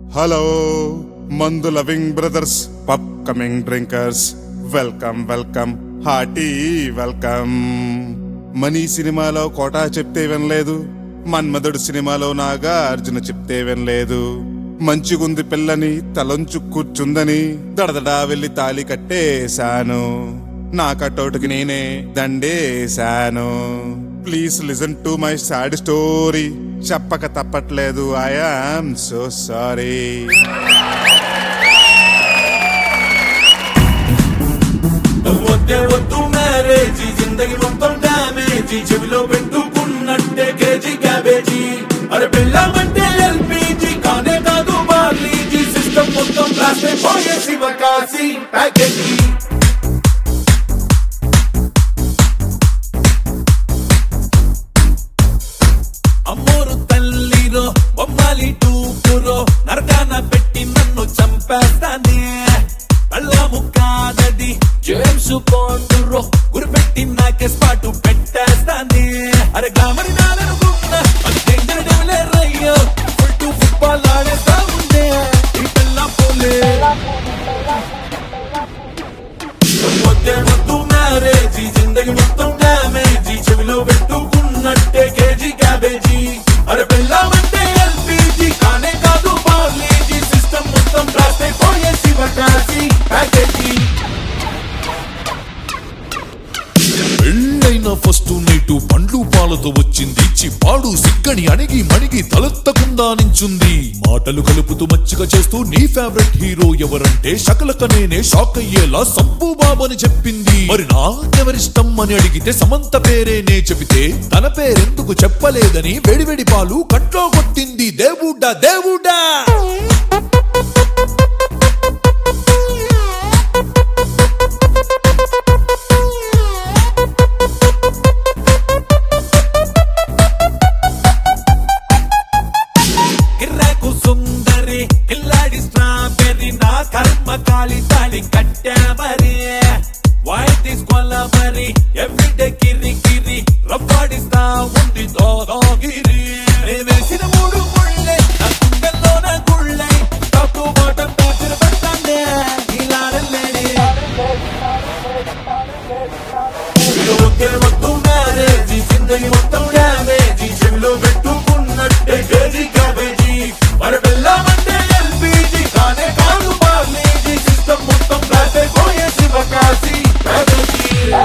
Hello మందు loving brothers, pub coming drinkers, welcome welcome, hearty welcome. Money సినిమాలో కోటా చెప్తే వినలేదు, మన్మధుడు సినిమాలో నాగార్జున చెప్తే వినలేదు. మంచిగుంది పిల్లని తలంచు కూర్చుందని దడదడా వెళ్లి తాళి కట్టేశాను. నా కటౌట్కి నేనే దండేశాను. Please listen to my sad story. చెప్పక తప్పట్లేదు, ఐ యామ్ సో సారీ. వద్దే వద్దు మ్యారేజీ, జిందగీ మొత్తం డ్యామేజీ, చెవిలో పెట్టుకున్నట్టే కేజీ క్యాబేజీ. అరే పెళ్ళామంటే ఎల్పీజీ, కానే కాదు బార్లీజీ, సిస్టమ్ మొత్తం బ్లాస్ట్ అయిపోయే శివకాశి ప్యాకేజీ. అమ్మోరు తల్లిరో బొమ్మాలి టూపురో, నరకాన పెట్టి నన్ను చంపేస్తానే. అల్లము కాదది జేమ్స్ బాండురో, గురిపెట్టి నాకే స్పాటు పెట్టేస్తానే. అరే గ్లామర్ నాలనుకున్నా అది డేంజర్ డెవలర్ అయ్యో, ఫుల్ టు ఫుట్బాల్ ఆడేస్తా ఉండే ఈ పిల్ల పోలే. వద్దే వద్దు మ్యారేజీ, జిందగీ మొత్తం డ్యామేజీ, చెవిలో పెట్టుకున్నట్టే కేజీ క్యాబేజీ. అరే పెళ్ళామంటే ఎల్పీజీ, కానే కాదు బార్లీజీ, సిస్టమ్ మొత్తం బ్లాస్ట్ అయిపోయే శివకాశి ప్యాకేజీ. పెళ్ళైన ఫస్ట్ నైటు పండ్లు పాలతో వచ్చింది, చిప్పాడు సిగ్గని అణిగి మణిగి తలెత్తకుండా నించుంది. మాటలు కలుపుతూ మచ్చిక చేస్తూ నీ ఫేవరెట్ హీరో ఎవరంటే శకలక నేనే షాక్ అయ్యేలా సంపు బాబని చెప్పింది. మరి నాకెవరిష్టం అని అడిగితే సమంత పేరేనే చెబితే తన పేరెందుకు చెప్పలేదని వేడివేడి పాలు కంట్లో కొట్టింది. దేవుడా దేవుడా, కిర్రాకు సుందరి కిల్లాడి స్ట్రాబెర్రీ, నా కర్మ కాలి తాళి కట్టామరి. వై దిస్ కొలబరి ఎవ్రీడే కిరి కిరి, రవ్వాడిస్తా ఉంది దోగిరి. వేసిన మూడు ముళ్ళే నా గుండెల్లో నా గుళ్ళై, టాప్ టు బాటమ్ టార్చర్ పెడతాండే ఇలాడలేడి. వద్దే వద్దు మ్యారేజీ, జిందగీ మొత్తం డ్యామేజీ, చెవిలో పెట్టుకున్నట్టే కేజీ క్యాబేజీ. మరి పెళ్ళామంటే ఎల్పీజీ, కానే కాదు బార్లీజీ, సిస్టమ్ మొత్తం బ్లాస్ట్ అయిపోయే శివకాశి ప్యాకేజీ.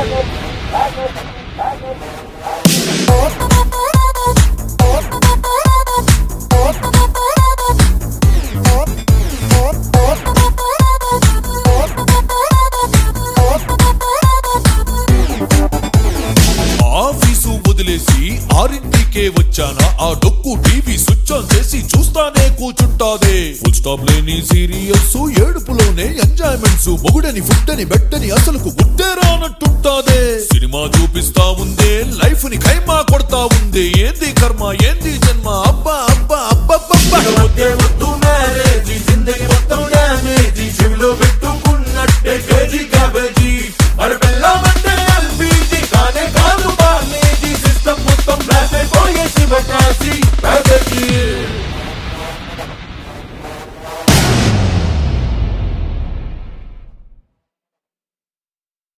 ఆఫీసు వదిలేసి 6కే వచ్చానా, ఆ డొక్కు టీవీ స్విచ్ ఆన్ చేసి చూస్తానే కూర్చుంటాదే. ఫుల్ స్టాప్ లేని సీరియల్స్, ఏడుపులోనే ఎంజాయ్మెంట్స్, మొగుడని ఫుడ్డని బెట్టని అసలుకు గుడ్డే రానట్టుంటాదే. సినిమా చూపిస్తా ఉందే, లైఫ్ ని ఖైమా కొడతా ఉందే. ఏంది కర్మ ఏంది జన్మ, అబ్బా అబ్బా అబ్బా. వద్దే వద్దు మ్యారేజ్